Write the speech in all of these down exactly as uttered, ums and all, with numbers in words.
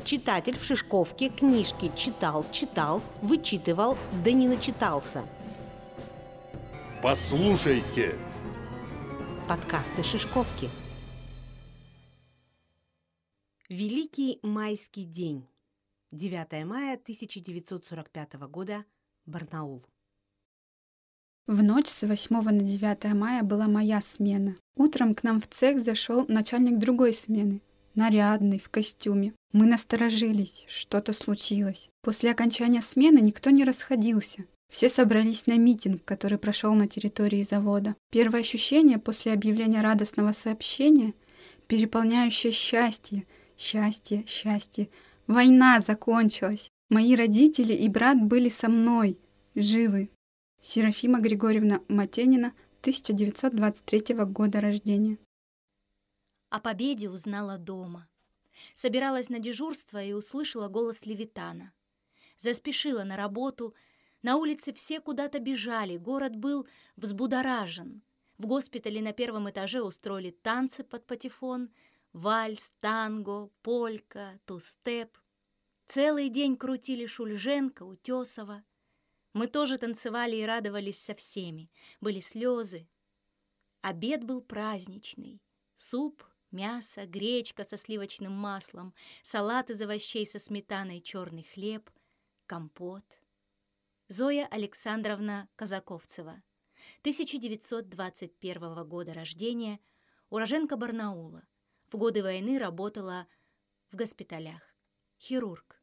Читатель в Шишковке книжки читал, читал, вычитывал, да не начитался. Послушайте! Подкасты Шишковки. Великий майский день. девятое мая тысяча девятьсот сорок пятого года. Барнаул. В ночь с восьмого на девятое мая была моя смена. Утром к нам в цех зашел начальник другой смены. Нарядный, в костюме. Мы насторожились, что-то случилось. После окончания смены никто не расходился. Все собрались на митинг, который прошел на территории завода. Первое ощущение после объявления радостного сообщения, переполняющее счастье, счастье, счастье. Война закончилась. Мои родители и брат были со мной, живы. Серафима Григорьевна Матенина, тысяча девятьсот двадцать третьего года рождения. О победе узнала дома. Собиралась на дежурство и услышала голос Левитана. Заспешила на работу. На улице все куда-то бежали, город был взбудоражен. В госпитале на первом этаже устроили танцы под патефон, вальс, танго, полька, ту-степ. Целый день крутили Шульженко, Утесова. Мы тоже танцевали и радовались со всеми. Были слезы. Обед был праздничный. Суп, мясо, гречка со сливочным маслом, салат из овощей со сметаной, черный хлеб, компот. Зоя Александровна Казаковцева, тысяча девятьсот двадцать первого года рождения, уроженка Барнаула. В годы войны работала в госпиталях. Хирург.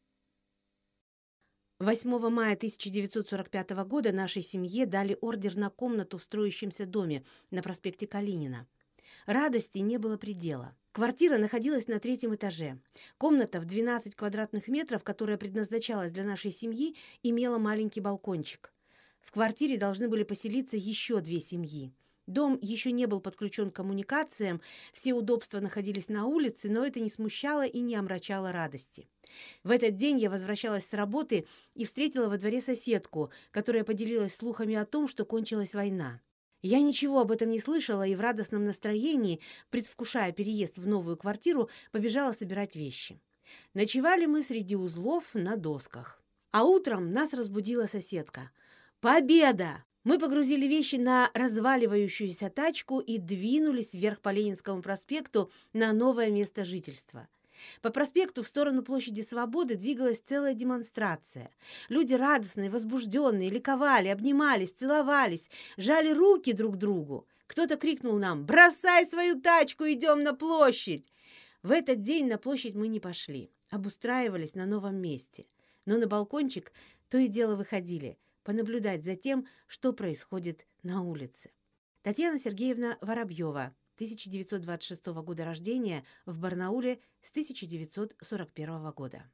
восьмого мая тысяча девятьсот сорок пятого года нашей семье дали ордер на комнату в строящемся доме на проспекте Калинина. Радости не было предела. Квартира находилась на третьем этаже. Комната в двенадцать квадратных метров, которая предназначалась для нашей семьи, имела маленький балкончик. В квартире должны были поселиться еще две семьи. Дом еще не был подключен к коммуникациям, все удобства находились на улице, но это не смущало и не омрачало радости. В этот день я возвращалась с работы и встретила во дворе соседку, которая поделилась слухами о том, что кончилась война. Я ничего об этом не слышала и в радостном настроении, предвкушая переезд в новую квартиру, побежала собирать вещи. Ночевали мы среди узлов на досках. А утром нас разбудила соседка. «Победа!» Мы погрузили вещи на разваливающуюся тачку и двинулись вверх по Ленинскому проспекту на новое место жительства. По проспекту в сторону площади Свободы двигалась целая демонстрация. Люди радостные, возбужденные, ликовали, обнимались, целовались, жали руки друг другу. Кто-то крикнул нам: «Бросай свою тачку, идем на площадь!» В этот день на площадь мы не пошли, обустраивались на новом месте. Но на балкончик то и дело выходили, понаблюдать за тем, что происходит на улице. Татьяна Сергеевна Воробьева, тысяча девятьсот двадцать шестого года рождения, в Барнауле с тысяча девятьсот сорок первого года.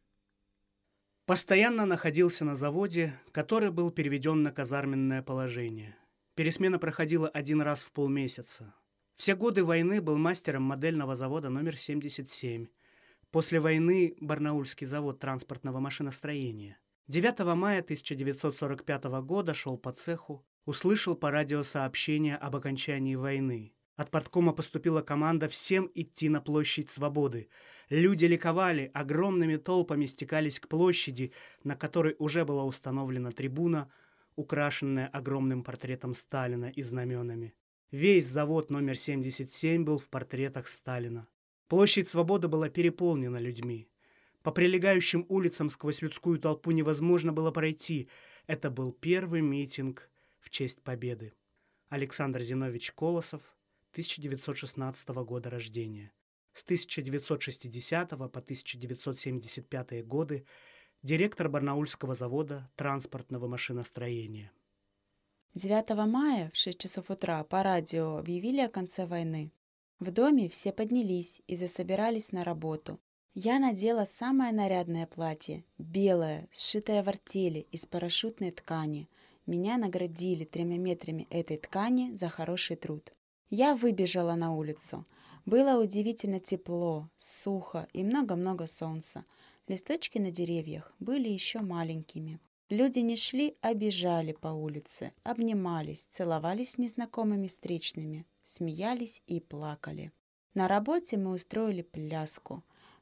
Постоянно находился на заводе, который был переведен на казарменное положение. Пересмена проходила один раз в полмесяца. Все годы войны был мастером модельного завода номер семьдесят семь. После войны Барнаульский завод транспортного машиностроения. девятого мая тысяча девятьсот сорок пятого года шел по цеху, услышал по радио сообщение об окончании войны. От парткома поступила команда всем идти на площадь Свободы. Люди ликовали, огромными толпами стекались к площади, на которой уже была установлена трибуна, украшенная огромным портретом Сталина и знаменами. Весь завод номер семьдесят семь был в портретах Сталина. Площадь Свободы была переполнена людьми. По прилегающим улицам сквозь людскую толпу невозможно было пройти. Это был первый митинг в честь Победы. Александр Зинович Колосов, тысяча девятьсот шестнадцатого года рождения. С тысяча девятьсот шестидесятого по тысяча девятьсот семьдесят пятый годы директор Барнаульского завода транспортного машиностроения. девятого мая в шесть часов утра по радио объявили о конце войны. В доме все поднялись и засобирались на работу. Я надела самое нарядное платье, белое, сшитое в артели из парашютной ткани. Меня наградили тремя метрами этой ткани за хороший труд. Я выбежала на улицу. Было удивительно тепло, сухо и много-много солнца. Листочки на деревьях были еще маленькими. Люди не шли, а бежали по улице, обнимались, целовались с незнакомыми встречными, смеялись и плакали. На работе мы устроили пляску.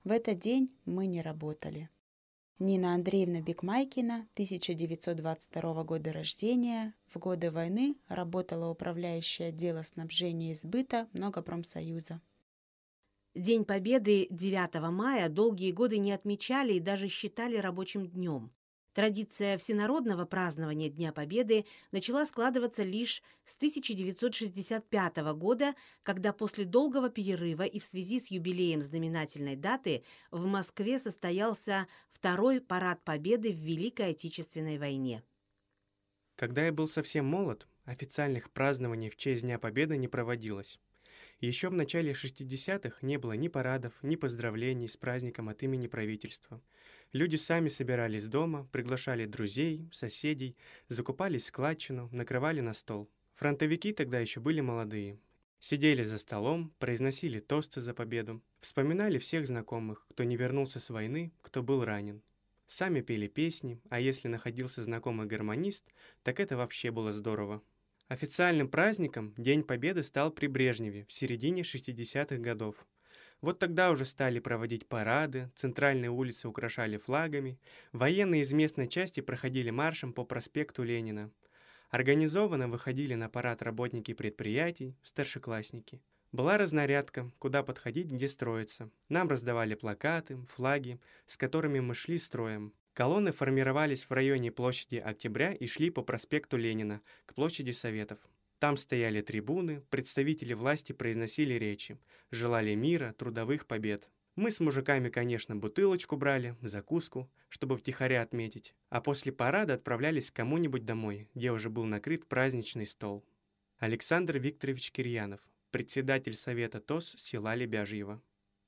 В этот день мы не работали. Нина Андреевна Бекмайкина, тысяча девятьсот двадцать второго года рождения, в годы войны работала управляющей отдела снабжения и сбыта Многопромсоюза. День Победы девятого мая долгие годы не отмечали и даже считали рабочим днем. Традиция всенародного празднования Дня Победы начала складываться лишь с тысяча девятьсот шестьдесят пятого года, когда после долгого перерыва и в связи с юбилеем знаменательной даты в Москве состоялся второй парад Победы в Великой Отечественной войне. Когда я был совсем молод, официальных празднований в честь Дня Победы не проводилось. Еще в начале шестидесятых не было ни парадов, ни поздравлений с праздником от имени правительства. Люди сами собирались дома, приглашали друзей, соседей, закупали складчину, накрывали на стол. Фронтовики тогда еще были молодые. Сидели за столом, произносили тосты за победу, вспоминали всех знакомых, кто не вернулся с войны, кто был ранен. Сами пели песни, а если находился знакомый гармонист, так это вообще было здорово. Официальным праздником День Победы стал при Брежневе в середине шестидесятых годов. Вот тогда уже стали проводить парады, центральные улицы украшали флагами, военные из местной части проходили маршем по проспекту Ленина. Организованно выходили на парад работники предприятий, старшеклассники. Была разнарядка, куда подходить, где строиться. Нам раздавали плакаты, флаги, с которыми мы шли строем. Колонны формировались в районе площади Октября и шли по проспекту Ленина к площади Советов. Там стояли трибуны, представители власти произносили речи, желали мира, трудовых побед. Мы с мужиками, конечно, бутылочку брали, закуску, чтобы втихаря отметить, а после парада отправлялись к кому-нибудь домой, где уже был накрыт праздничный стол. Александр Викторович Кирьянов, председатель Совета ТОС села Лебяжьего.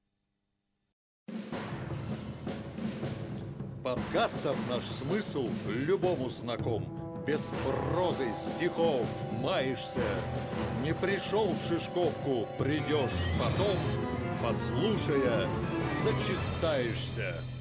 Подкастов наш смысл любому знаком. Без прозы, стихов маешься. Не пришел в Шишковку, придешь потом, послушая, зачитаешься.